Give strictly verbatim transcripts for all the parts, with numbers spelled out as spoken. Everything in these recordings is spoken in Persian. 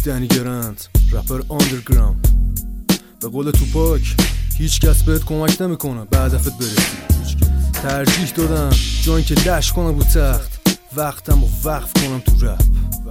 دنی گرند رپر آندرگراند. به قول توپاک هیچ کس بهت کمک نمیکنه به هدفت برسی. ترجیح دادم جایی که لش کنم رو تخت، وقتم رو وقف کنم تو رپ.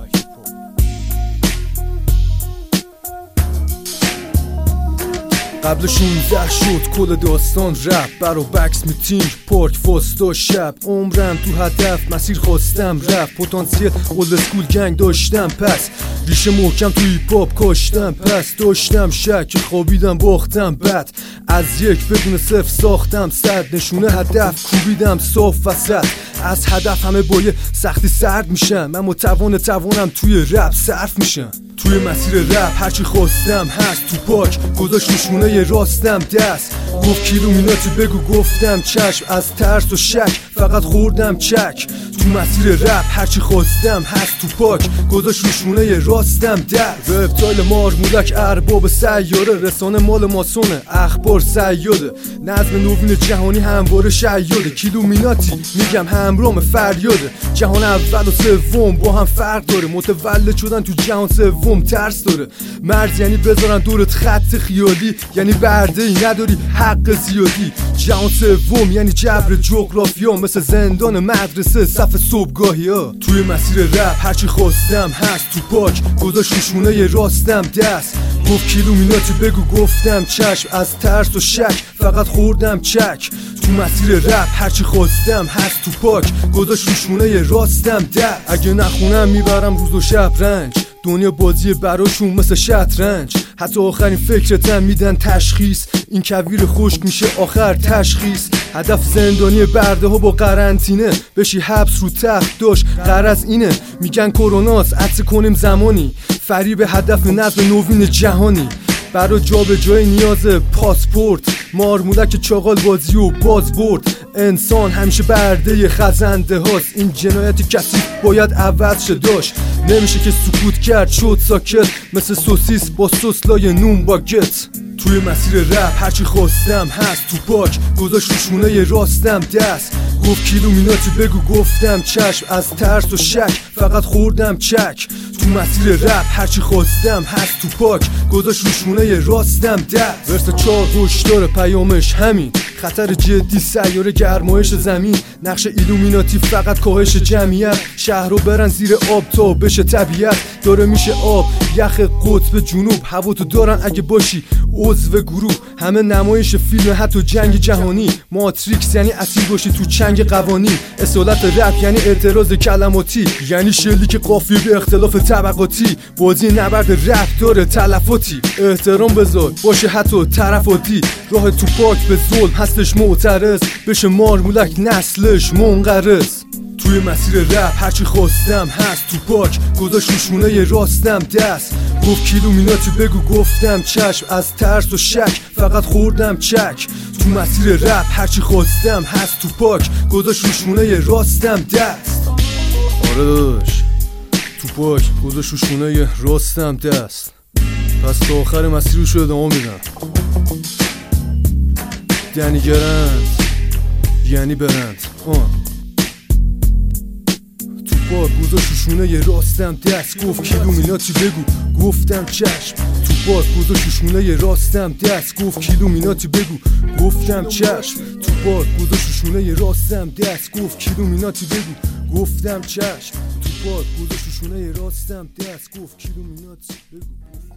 قبل شونزده شد کل داستان رپ، برا بکس میتینگ پارک فاستا شب. عمرم تو هدف مسیر خواستم رپ، پتانسیل اولد اسکول گنگ داشتم، پس ریشه محکم تو هیپ هاپ کاشتم. پس داشتم شک که خوابیدم باختم، بد از یک بدون صفر ساختم صد. نشونه هدف کوبیدم صاف وسط، از هدف همه بایه سختی سرد میشن. من متوان توانم توی رپ صرف میشم. توی مسیر رپ هرچی خواستم هست، تو پاک گذاشت نشونه راستم دست. گفت کیلومیناتی بگو گفتم چشم، از ترس و شک فقط خوردم چک. تو مسیر رپ هرچی خواستم هست، تو پاک گذاشت نشونه راستم دست. رپتایل مارمولک ارباب سیاره، رسانه مال ماسونه اخبار سیاده. نظم نوین جهانی همواره شیاده، کیلومیناتی میگم همرام فریاده. جهان اول و سوم با هم فرق داره، متولد شدن تو جهان سوم ترس داره. مرز یعنی بذارن دورت خط خیالی، یعنی برده ای نداری حق زیادی. جهان سوم یعنی جبر جغرافیا، مثل زندان مدرسه صف صبحگاهی ها. توی مسیر رپ هرچی خواستم هست، تو پاک گذاشت نشونه راستم دست. گفت کیلومیناتی بگو گفتم چشم، از ترس و شک فقط خوردم چک. تو مسیر رپ هرچی خواستم هست، تو پاک گذاشت نشونه راستم دست. اگه نخونم میبرم روز و شب رنج، دنیا بازی براشون مثل شطرنج. حتی آخرین فکرتم میدن تشخیص، این کویر خشک میشه آخر تشخیص. هدف زندانی برده ها با قرنطینه، بشی حبس رو تخت داشت غرض اینه. میگن کروناست عطس کنیم زمانی، فریب هدف نظم نوین جهانی. برای جا به جای نیاز پاسپورت، مارمولک چاقال بازی و باز برد. انسان همیشه برده خزنده هاست، این جنایت کسی باید عوض شه داشت. نمیشه که سکوت کرد شد ساکت، مثل سوسیس با سس لای نون باگت. توی مسیر رپ هرچی خواستم هست، تو پاک گذاشت نشونه راستم دست. گفت کیلومیناتی بگو گفتم چشم، از ترس و شک فقط خوردم چک. تو مسیر رپ هرچی خواستم هست، تو پاک گذاشت نشونه راستم دست. ورس چهار هشدار پیامش همین، خطر جدی سیاره گرمایش زمین. نقش ایلومیناتی فقط کاهش جمعیت، شهرو برن زیر آب تا بشه طبیعت. داره میشه آب یخ قطب جنوب، هوا تو دارن اگه باشی عضو گروه. همه نمایش فیلم حتی جنگ جهانی، ماتریکس یعنی اسیر باشی تو چنگ قوانین. اصالت رپ یعنی اعتراض کلماتی، یعنی شلیک قافیه به اختلاف طبقاتی. بازی نبرد رپ داره تلفاتی، احترام بذار باشه حتی طرفاتی. راه تو پاک به ظلم هستش معترض، بشه مارمولک نسلش منقرض. توی مسیر رپ هرچی خواستم هست، تو پاک گذاشت نشونه راستم دست. گفت کیلومیناتی بگو گفتم چشم، از ترس و شک فقط خوردم چک. تو مسیر رپ هرچی خواستم هست، تو پاک گذاشت نشونه راستم دست. آره داداش، تو پاک گذاشت نشونه راستم دست. پس تا آخر مسیرشو ادامه میدم. دنی گرند یعنی برند آه. تو پاک گذاشت نشونه راستم دست. گفت کیلومیناتی بگو گفتم چشم، تو پاک گذاشت نشونه راستم دست. گفت کیلومیناتی بگو گفتم چشم، تو پاک گذاشت نشونه راستم دست. گفت کیلومیناتی بگو گفتم چشم، تو پاک گذاشت نشونه راستم دست. گفت کیلومیناتی بگو